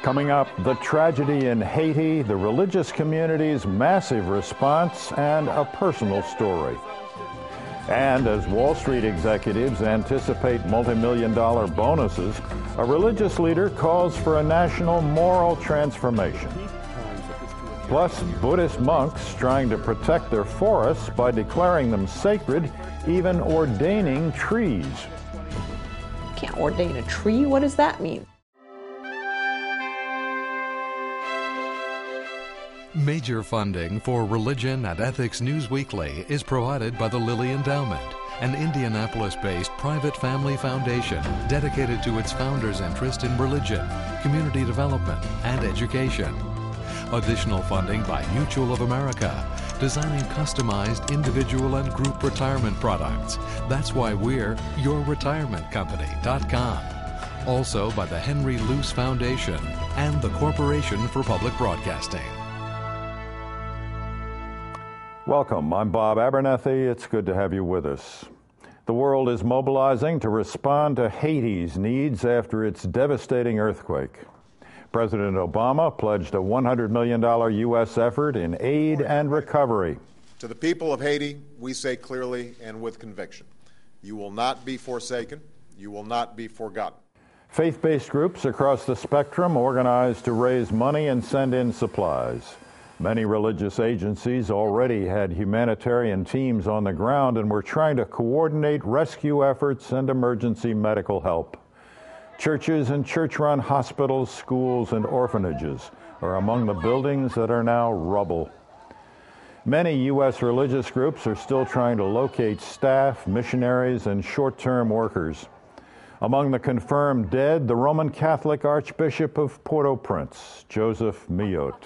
Coming up, the tragedy in Haiti, the religious community's massive response, and a personal story. And as Wall Street executives anticipate multi-million-dollar bonuses, a religious leader calls for a national moral transformation. Plus, Buddhist monks trying to protect their forests by declaring them sacred, even ordaining trees. You can't ordain a tree? What does that mean? Major funding for Religion and Ethics News Weekly is provided by the Lilly Endowment, an Indianapolis-based private family foundation dedicated to its founders' interest in religion, community development, and education. Additional funding by Mutual of America, designing customized individual and group retirement products. That's why we're yourretirementcompany.com. Also by the Henry Luce Foundation and the Corporation for Public Broadcasting. Welcome, I'm Bob Abernethy. It's good to have you with us. The world is mobilizing to respond to Haiti's needs after its devastating earthquake. President Obama pledged a $100 million U.S. effort in aid and recovery. To the people of Haiti, we say clearly and with conviction, you will not be forsaken, you will not be forgotten. Faith-based groups across the spectrum organized to raise money and send in supplies. Many religious agencies already had humanitarian teams on the ground and were trying to coordinate rescue efforts and emergency medical help. Churches and church-run hospitals, schools, and orphanages are among the buildings that are now rubble. Many U.S. religious groups are still trying to locate staff, missionaries, and short-term workers. Among the confirmed dead, the Roman Catholic Archbishop of Port-au-Prince, Joseph Milhaud.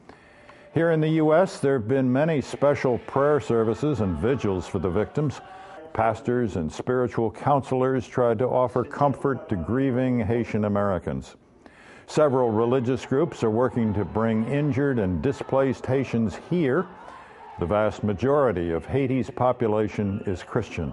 Here in the U.S., there have been many special prayer services and vigils for the victims. Pastors and spiritual counselors tried to offer comfort to grieving Haitian Americans. Several religious groups are working to bring injured and displaced Haitians here. The vast majority of Haiti's population is Christian.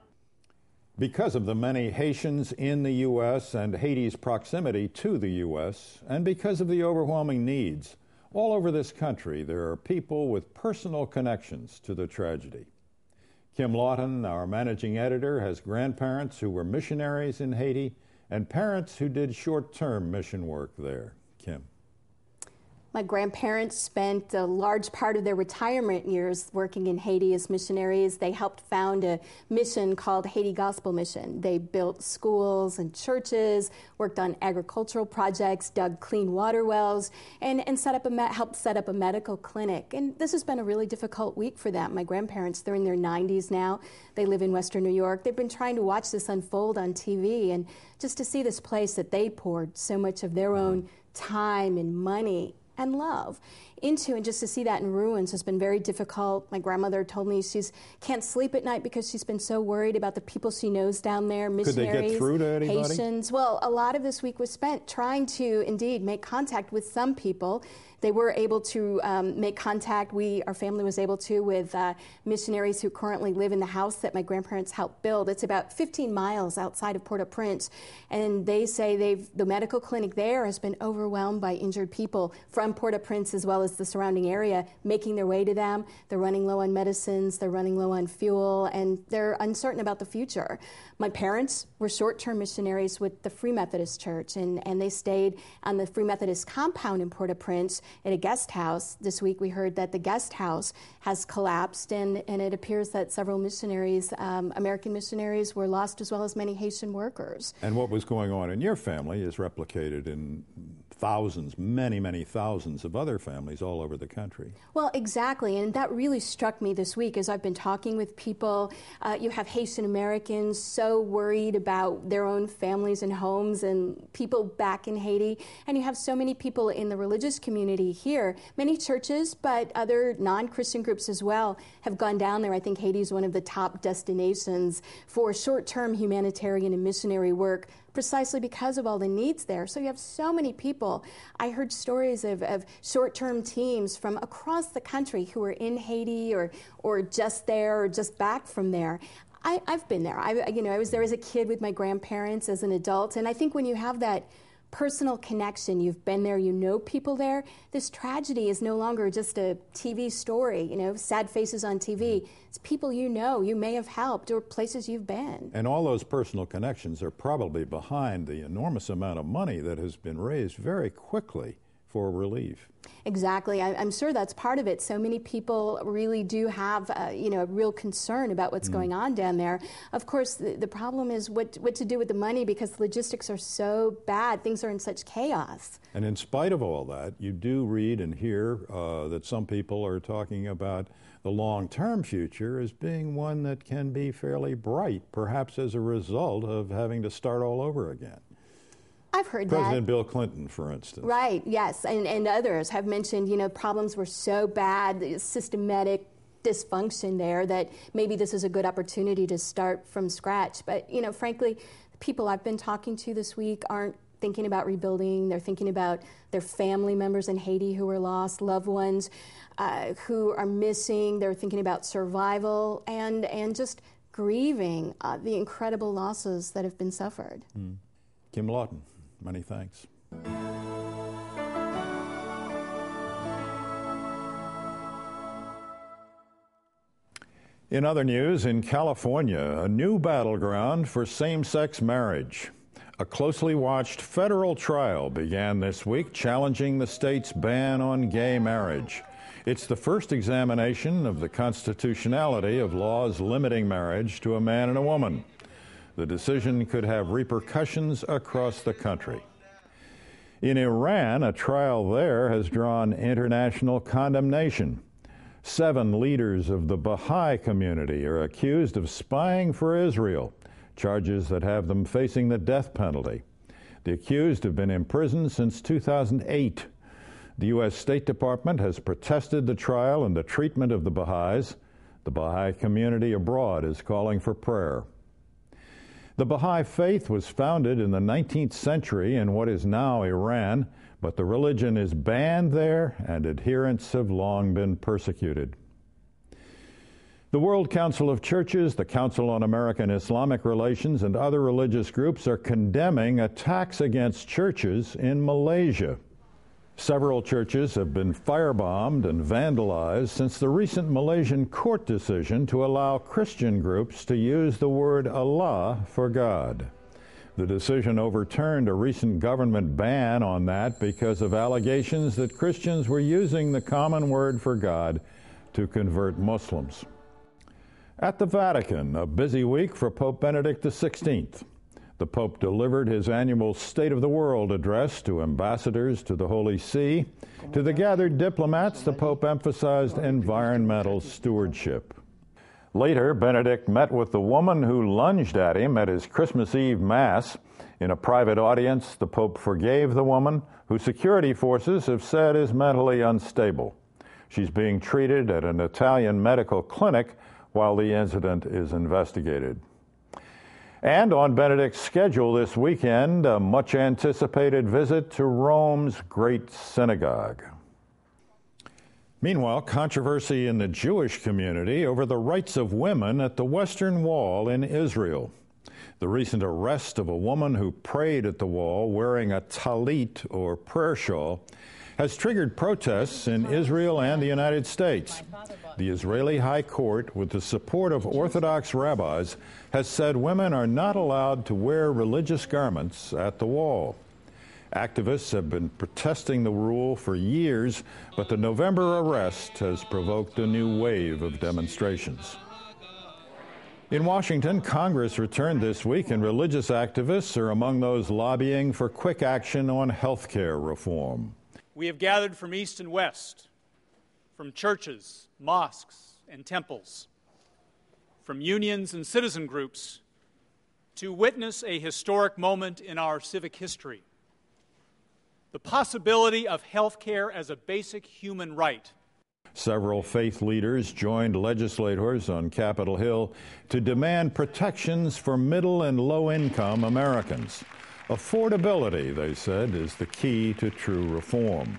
Because of the many Haitians in the U.S. and Haiti's proximity to the U.S., and because of the overwhelming needs, all over this country there are people with personal connections to the tragedy. Kim Lawton, our managing editor, has grandparents who were missionaries in Haiti and parents who did short-term mission work there. Kim. My grandparents spent a large part of their retirement years working in Haiti as missionaries. They helped found a mission called Haiti Gospel Mission. They built schools and churches, worked on agricultural projects, dug clean water wells, and helped set up a medical clinic. And this has been a really difficult week for them. My grandparents, they're in their 90s now. They live in Western New York. They've been trying to watch this unfold on TV, and just to see this place that they poured so much of their own time and money and love into, and just to see that in ruins has been very difficult. My grandmother told me she can't sleep at night because she's been so worried about the people she knows down there, missionaries, could they get through to anybody? Haitians. Well, a lot of this week was spent trying to indeed make contact with some people. They were able to make contact. Our family was able to with missionaries who currently live in the house that my grandparents helped build. It's about 15 miles outside of Port-au-Prince, and they say the medical clinic there has been overwhelmed by injured people from Port-au-Prince as well as the surrounding area, making their way to them. They're running low on medicines, they're running low on fuel, and they're uncertain about the future. My parents were short-term missionaries with the Free Methodist Church, and they stayed on the Free Methodist compound in Port-au-Prince at a guest house. This week we heard that the guest house has collapsed, and it appears that several missionaries, American missionaries, were lost, as well as many Haitian workers. And what was going on in your family is replicated in thousands, many, many thousands of other families all over the country. Well, exactly, and that really struck me this week as I've been talking with people. You have Haitian Americans so worried about their own families and homes and people back in Haiti, and you have so many people in the religious community here. Many churches, but other non-Christian groups as well, have gone down there. I think Haiti is one of the top destinations for short-term humanitarian and missionary work, precisely because of all the needs there. So you have so many people. I heard stories of short-term teams from across the country who are in Haiti or just there or just back from there. I've been there. I was there as a kid with my grandparents as an adult, and I think when you have that personal connection. You've been there, you know people there. This tragedy is no longer just a TV story, you know, sad faces on TV. It's people you know, you may have helped, or places you've been. And all those personal connections are probably behind the enormous amount of money that has been raised very quickly for relief. Exactly. I'm sure that's part of it. So many people really do have, you know, a real concern about what's going on down there. Of course, the problem is what to do with the money, because the logistics are so bad. Things are in such chaos. And in spite of all that, you do read and hear that some people are talking about the long-term future as being one that can be fairly bright, perhaps as a result of having to start all over again. I've heard President that. Bill Clinton, for instance. Right, yes, and others have mentioned, you know, problems were so bad, systematic dysfunction there, that maybe this is a good opportunity to start from scratch. But, you know, frankly, people I've been talking to this week aren't thinking about rebuilding. They're thinking about their family members in Haiti who were lost, loved ones who are missing. They're thinking about survival and just grieving the incredible losses that have been suffered. Kim Lawton, many thanks. In other news, in California, a new battleground for same-sex marriage. A closely watched federal trial began this week challenging the state's ban on gay marriage. It's the first examination of the constitutionality of laws limiting marriage to a man and a woman. The decision could have repercussions across the country. In Iran, a trial there has drawn international condemnation. 7 leaders of the Baha'i community are accused of spying for Israel, charges that have them facing the death penalty. The accused have been imprisoned since 2008. The U.S. State Department has protested the trial and the treatment of the Baha'is. The Baha'i community abroad is calling for prayer. The Baha'i faith was founded in the 19th century in what is now Iran, but the religion is banned there and adherents have long been persecuted. The World Council of Churches, the Council on American Islamic Relations, and other religious groups are condemning attacks against churches in Malaysia. Several churches have been firebombed and vandalized since the recent Malaysian court decision to allow Christian groups to use the word Allah for God. The decision overturned a recent government ban on that because of allegations that Christians were using the common word for God to convert Muslims. At the Vatican, a busy week for Pope Benedict XVI. The Pope delivered his annual State of the World address to ambassadors to the Holy See. To the gathered diplomats, the Pope emphasized environmental stewardship. Later, Benedict met with the woman who lunged at him at his Christmas Eve Mass. In a private audience, the Pope forgave the woman, who security forces have said is mentally unstable. She's being treated at an Italian medical clinic while the incident is investigated. And on Benedict's schedule this weekend, a much-anticipated visit to Rome's Great Synagogue. Meanwhile, controversy in the Jewish community over the rights of women at the Western Wall in Israel. The recent arrest of a woman who prayed at the wall wearing a talit, or prayer shawl, has triggered protests in Israel and the United States. The Israeli High Court, with the support of Orthodox rabbis, has said women are not allowed to wear religious garments at the wall. Activists have been protesting the rule for years, but the November arrest has provoked a new wave of demonstrations. In Washington, Congress returned this week, and religious activists are among those lobbying for quick action on health care reform. We have gathered from east and west, from churches, mosques, and temples, from unions and citizen groups, to witness a historic moment in our civic history. The possibility of health care as a basic human right. Several faith leaders joined legislators on Capitol Hill to demand protections for middle and low-income Americans. Affordability, they said, is the key to true reform.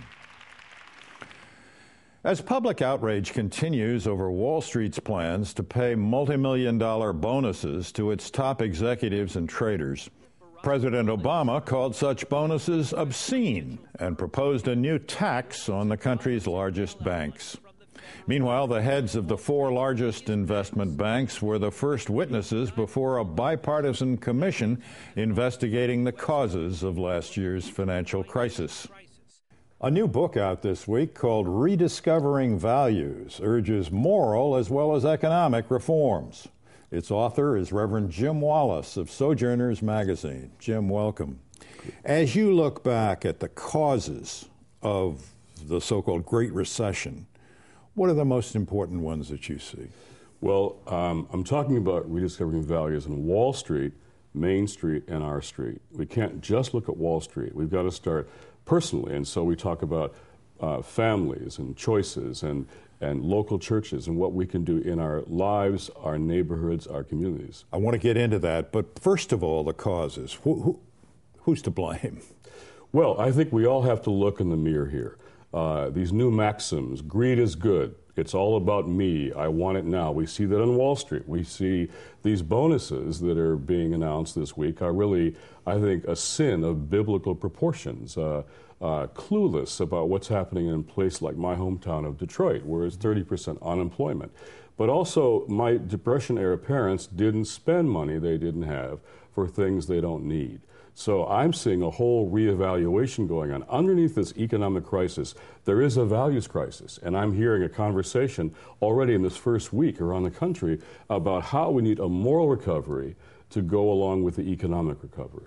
As public outrage continues over Wall Street's plans to pay multi-million-dollar bonuses to its top executives and traders, President Obama called such bonuses obscene and proposed a new tax on the country's largest banks. Meanwhile, the heads of the 4 largest investment banks were the first witnesses before a bipartisan commission investigating the causes of last year's financial crisis. A new book out this week called Rediscovering Values urges moral as well as economic reforms. Its author is Reverend Jim Wallace of Sojourners Magazine. Jim, welcome. As you look back at the causes of the so-called Great Recession, what are the most important ones that you see? Well, I'm talking about rediscovering values in Wall Street, Main Street, and our street. We can't just look at Wall Street. We've got to start personally, and so we talk about families and choices and local churches and what we can do in our lives, our neighborhoods, our communities. I want to get into that, but first of all, the causes. Who's to blame? Well, I think we all have to look in the mirror here. These new maxims, greed is good, it's all about me, I want it now. We see that on Wall Street. We see these bonuses that are being announced this week are really, I think, a sin of biblical proportions. Clueless about what's happening in a place like my hometown of Detroit, where it's 30% unemployment. But also, my Depression-era parents didn't spend money they didn't have for things they don't need. So I'm seeing a whole reevaluation going on. Underneath this economic crisis, there is a values crisis. And I'm hearing a conversation already in this first week around the country about how we need a moral recovery to go along with the economic recovery.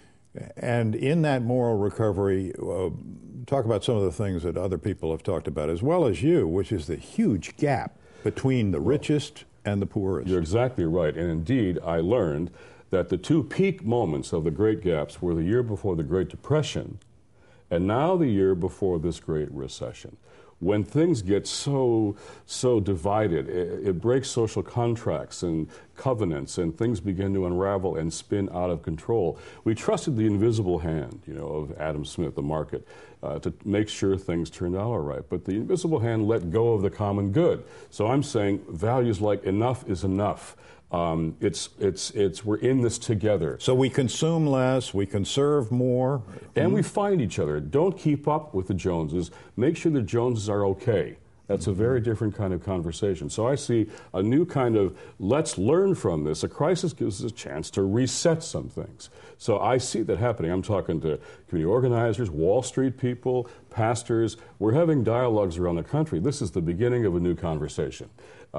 And in that moral recovery, talk about some of the things that other people have talked about, as well as you, which is the huge gap between the richest and the poorest. You're exactly right. And indeed, I learned that the 2 peak moments of the Great Gaps were the year before the Great Depression and now the year before this Great Recession. When things get so divided, it breaks social contracts and covenants, and things begin to unravel and spin out of control. We trusted the invisible hand, of Adam Smith, the market, to make sure things turned out all right. But the invisible hand let go of the common good. So I'm saying values like enough is enough. We're in this together. So we consume less, we conserve more. And we find each other. Don't keep up with the Joneses. Make sure the Joneses are okay. That's a very different kind of conversation. So I see a new kind of, let's learn from this. A crisis gives us a chance to reset some things. So I see that happening. I'm talking to community organizers, Wall Street people, pastors. We're having dialogues around the country. This is the beginning of a new conversation.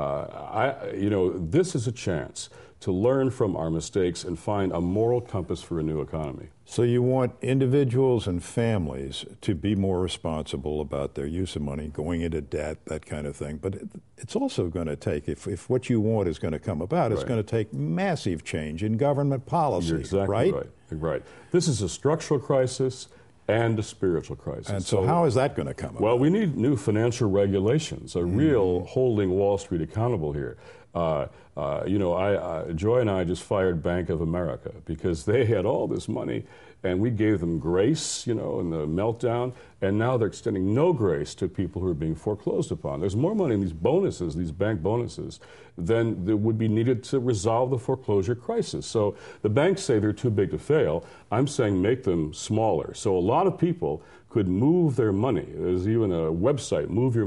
This is a chance to learn from our mistakes and find a moral compass for a new economy. So you want individuals and families to be more responsible about their use of money, going into debt, that kind of thing. But it's also going to take, if what you want is going to come about, it's going to take massive change in government policy. You're exactly right. This is a structural crisis and a spiritual crisis. And so how is that going to come about? Well, we need new financial regulations, a real holding Wall Street accountable here. Joy and I just fired Bank of America because they had all this money and we gave them grace, in the meltdown, and now they're extending no grace to people who are being foreclosed upon. There's more money in these bonuses, these bank bonuses, than that would be needed to resolve the foreclosure crisis. So the banks say they're too big to fail. I'm saying make them smaller. So a lot of people could move their money. There's even a website,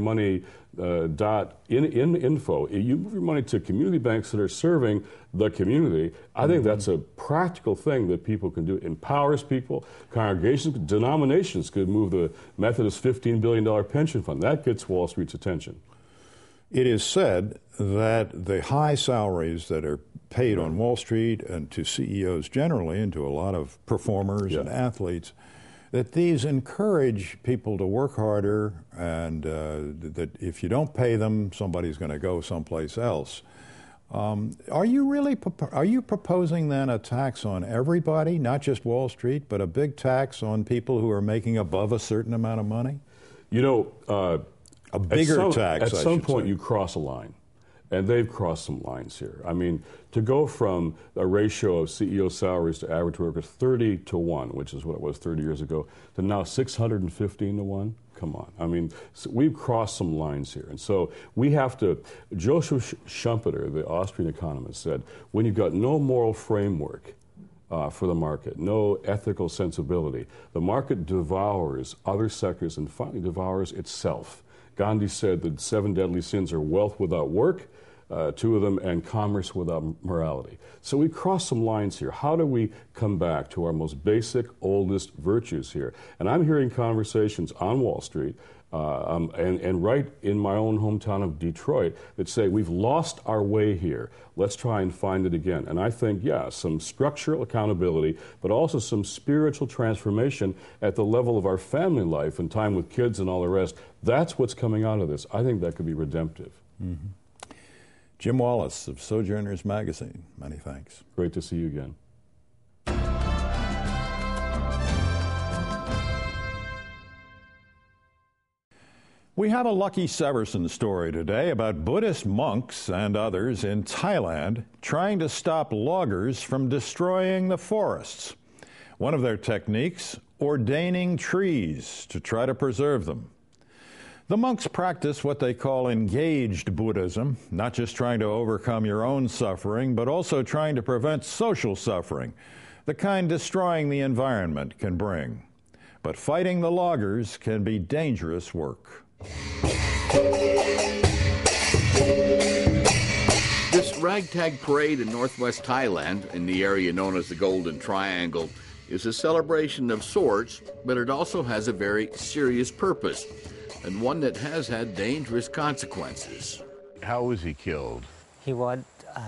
moveyourmoney.info. You move your money to community banks that are serving the community. I think that's a practical thing that people can do. It empowers people. Congregations, denominations could move the Methodist $15 billion pension fund. That gets Wall Street's attention. It is said that the high salaries that are paid on Wall Street and to CEOs generally and to a lot of performers and athletes, that these encourage people to work harder and that if you don't pay them, somebody's going to go someplace else. Are you proposing then a tax on everybody, not just Wall Street, but a big tax on people who are making above a certain amount of money? A bigger tax, at some point you cross a line. And they've crossed some lines here. I mean, to go from a ratio of CEO salaries to average workers 30 to 1, which is what it was 30 years ago, to now 615 to 1, come on. I mean, so we've crossed some lines here. And so we have to, Joseph Schumpeter, the Austrian economist, said, when you've got no moral framework, for the market, no ethical sensibility. The market devours other sectors and finally devours itself. Gandhi said that 7 deadly sins are wealth without work, 2 of them, and commerce without morality. So we cross some lines here. How do we come back to our most basic, oldest virtues here? And I'm hearing conversations on Wall Street and right in my own hometown of Detroit that say we've lost our way here. Let's try and find it again. And I think, yeah, some structural accountability, but also some spiritual transformation at the level of our family life and time with kids and all the rest. That's what's coming out of this. I think that could be redemptive. Mm-hmm. Jim Wallace of Sojourners Magazine, many thanks. Great to see you again. We have a Lucky Severson story today about Buddhist monks and others in Thailand trying to stop loggers from destroying the forests. One of their techniques, ordaining trees to try to preserve them. The monks practice what they call engaged Buddhism, not just trying to overcome your own suffering, but also trying to prevent social suffering, the kind destroying the environment can bring. But fighting the loggers can be dangerous work. This ragtag parade in northwest Thailand, in the area known as the Golden Triangle, is a celebration of sorts, but it also has a very serious purpose, and one that has had dangerous consequences. How was he killed? He was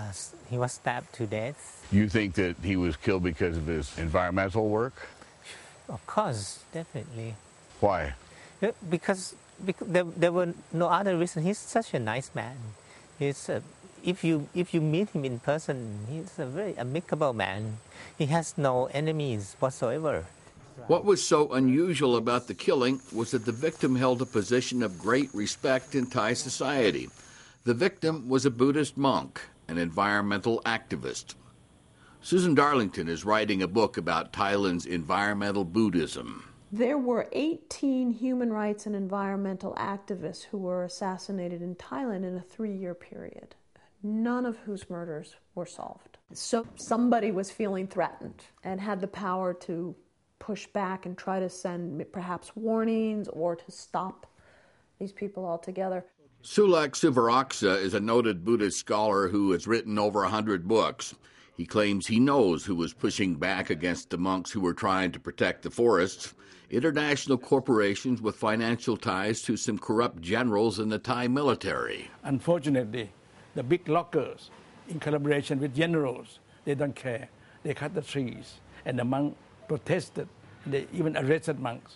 stabbed to death. You think that he was killed because of his environmental work? Of course, definitely. Why? Because there were no other reason. He's such a nice man. He's if you meet him in person, he's a very amicable man. He has no enemies whatsoever. What was so unusual about the killing was that the victim held a position of great respect in Thai society. The victim was a Buddhist monk, an environmental activist. Susan Darlington is writing a book about Thailand's environmental Buddhism. There were 18 human rights and environmental activists who were assassinated in Thailand in a 3-year period, none of whose murders were solved. So somebody was feeling threatened and had the power to push back and try to send perhaps warnings or to stop these people altogether. Sulak Sivaraksa is a noted Buddhist scholar who has written over 100 books. He claims he knows who was pushing back against the monks who were trying to protect the forests. International corporations with financial ties to some corrupt generals in the Thai military. Unfortunately, the big loggers, in collaboration with generals, they don't care. They cut the trees, and the monks protested. They even arrested monks.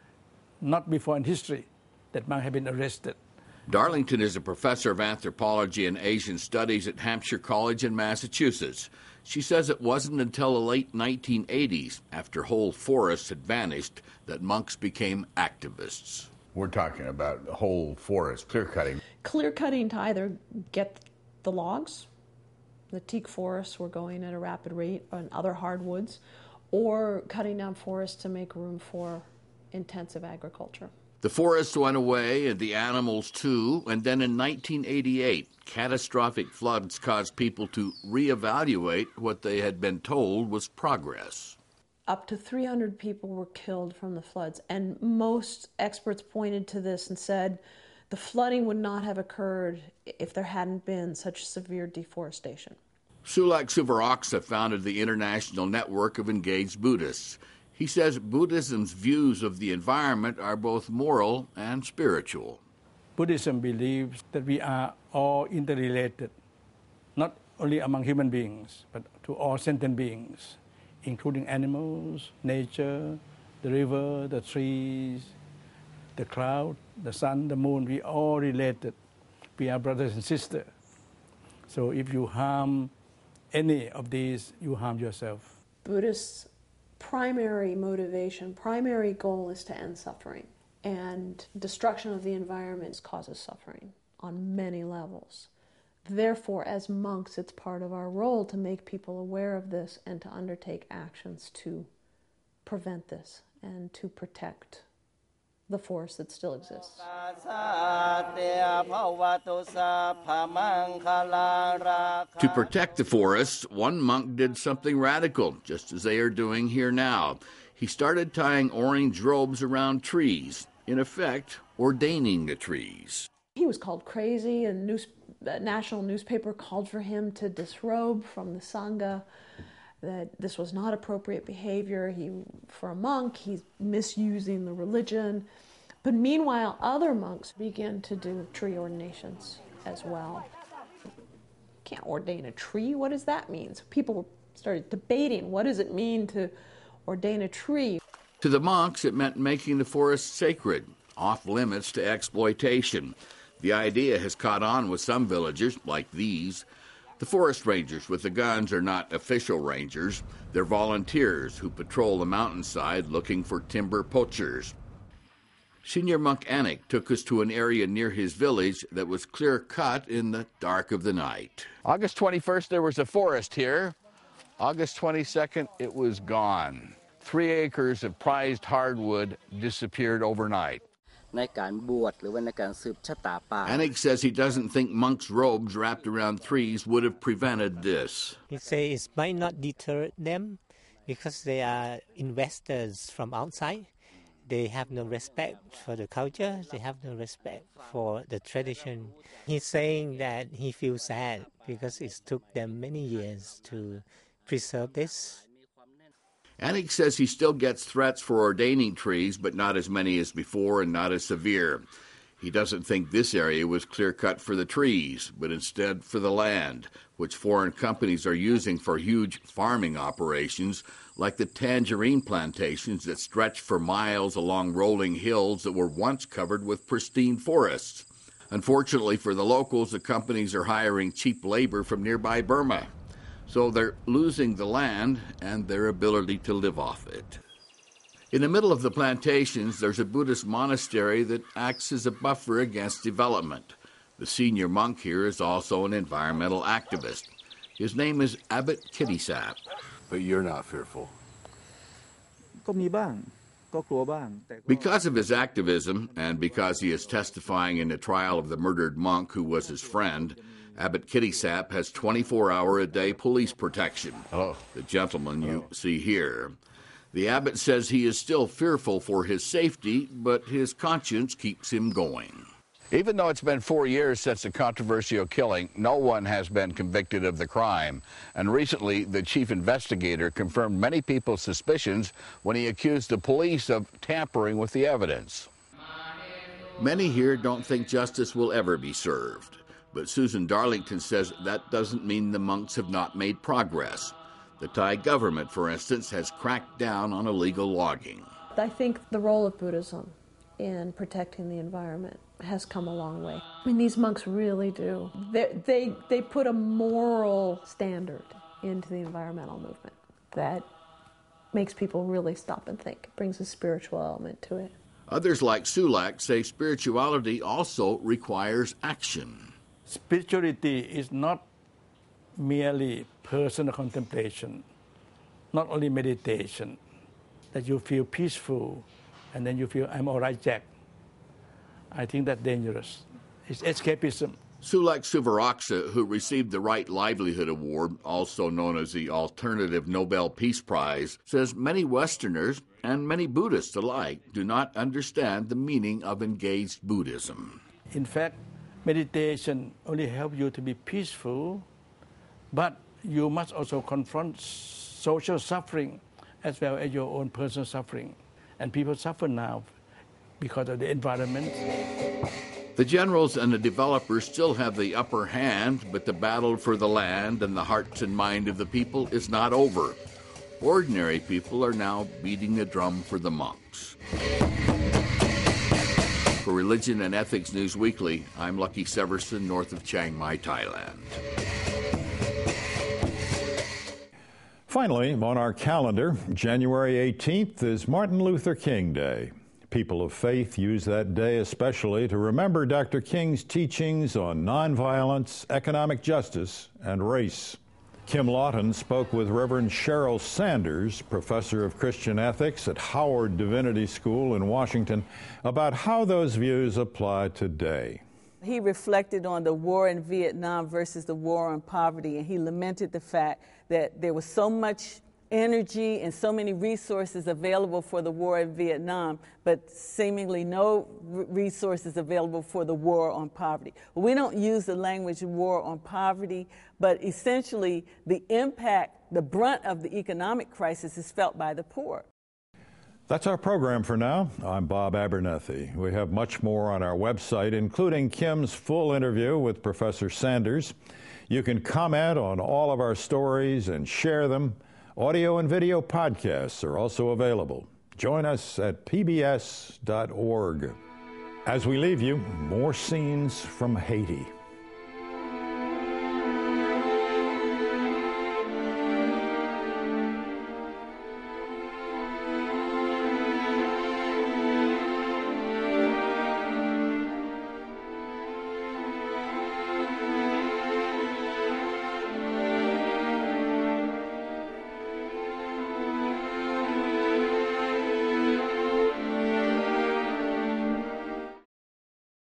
Not before in history that monks have been arrested. Darlington is a professor of anthropology and Asian studies at Hampshire College in Massachusetts. She says it wasn't until the late 1980s, after whole forests had vanished, that monks became activists. We're talking about whole forest clear-cutting. Clear-cutting to either get the logs, the teak forests were going at a rapid rate, and other hardwoods, or cutting down forests to make room for intensive agriculture. The forests went away, and the animals too, and then in 1988, catastrophic floods caused people to reevaluate what they had been told was progress. Up to 300 people were killed from the floods, and most experts pointed to this and said the flooding would not have occurred if there hadn't been such severe deforestation. Sulak Sivaraksa founded the International Network of Engaged Buddhists. He says Buddhism's views of the environment are both moral and spiritual. Buddhism believes that we are all interrelated, not only among human beings, but to all sentient beings, including animals, nature, the river, the trees, the cloud, the sun, the moon. We are all related. We are brothers and sisters. So if you harm any of these, you harm yourself. Buddhists' primary motivation, primary goal is to end suffering. And destruction of the environment causes suffering on many levels. Therefore, as monks, it's part of our role to make people aware of this and to undertake actions to prevent this and to protect the forest that still exists. To protect the forests, one monk did something radical, just as they are doing here now. He started tying orange robes around trees, in effect, ordaining the trees. He was called crazy, and a national newspaper called for him to disrobe from the Sangha, that this was not appropriate behavior. For a monk, he's misusing the religion. But meanwhile, other monks began to do tree ordinations as well. Can't ordain a tree? What does that mean? So people started debating, what does it mean to ordain a tree? To the monks, it meant making the forest sacred, off limits to exploitation. The idea has caught on with some villagers, like these. The forest rangers with the guns are not official rangers. They're volunteers who patrol the mountainside looking for timber poachers. Senior monk Anik took us to an area near his village that was clear-cut in the dark of the night. August 21st, there was a forest here. August 22nd, it was gone. 3 acres of prized hardwood disappeared overnight. Anik says he doesn't think monks' robes wrapped around trees would have prevented this. He says it might not deter them because they are investors from outside. They have no respect for the culture. They have no respect for the tradition. He's saying that he feels sad because it took them many years to preserve this. Anik says he still gets threats for ordaining trees, but not as many as before and not as severe. He doesn't think this area was clear-cut for the trees, but instead for the land, which foreign companies are using for huge farming operations, like the tangerine plantations that stretch for miles along rolling hills that were once covered with pristine forests. Unfortunately for the locals, the companies are hiring cheap labor from nearby Burma. So they're losing the land and their ability to live off it. In the middle of the plantations, there's a Buddhist monastery that acts as a buffer against development. The senior monk here is also an environmental activist. His name is Abbot Kittisap. But you're not fearful. Because of his activism, and because he is testifying in the trial of the murdered monk who was his friend, Abbot Kittisap has 24-hour-a-day police protection. The gentleman you see here. The abbot says he is still fearful for his safety, but his conscience keeps him going. Even though it's been 4 years since the controversial killing, no one has been convicted of the crime. And recently, the chief investigator confirmed many people's suspicions when he accused the police of tampering with the evidence. Many here don't think justice will ever be served. But Susan Darlington says that doesn't mean the monks have not made progress. The Thai government, for instance, has cracked down on illegal logging. I think the role of Buddhism in protecting the environment has come a long way. I mean, these monks really do. They put a moral standard into the environmental movement that makes people really stop and think. It brings a spiritual element to it. Others like Sulak say spirituality also requires action. Spirituality is not merely personal contemplation, not only meditation, that you feel peaceful and then you feel, I'm all right, Jack. I think that's dangerous. It's escapism. Sulak Suvaraksa, who received the Right Livelihood Award, also known as the Alternative Nobel Peace Prize, says many Westerners and many Buddhists alike do not understand the meaning of engaged Buddhism. In fact, meditation only helps you to be peaceful, but you must also confront social suffering as well as your own personal suffering. And people suffer now because of the environment. The generals and the developers still have the upper hand, but the battle for the land and the hearts and mind of the people is not over. Ordinary people are now beating the drum for the monks. For Religion and Ethics News Weekly, I'm Lucky Severson, north of Chiang Mai, Thailand. Finally, on our calendar, January 18th is Martin Luther King Day. People of faith use that day especially to remember Dr. King's teachings on nonviolence, economic justice, and race. Kim Lawton spoke with Reverend Cheryl Sanders, professor of Christian ethics at Howard Divinity School in Washington, about how those views apply today. He reflected on the war in Vietnam versus the war on poverty, and he lamented the fact that there was so much energy and so many resources available for the war in Vietnam, but seemingly no resources available for the war on poverty. We don't use the language war on poverty, but essentially the impact, the brunt of the economic crisis is felt by the poor. That's our program for now. I'm Bob Abernethy. We have much more on our website, including Kim's full interview with Professor Sanders. You can comment on all of our stories and share them. Audio and video podcasts are also available. Join us at pbs.org. As we leave you, more scenes from Haiti.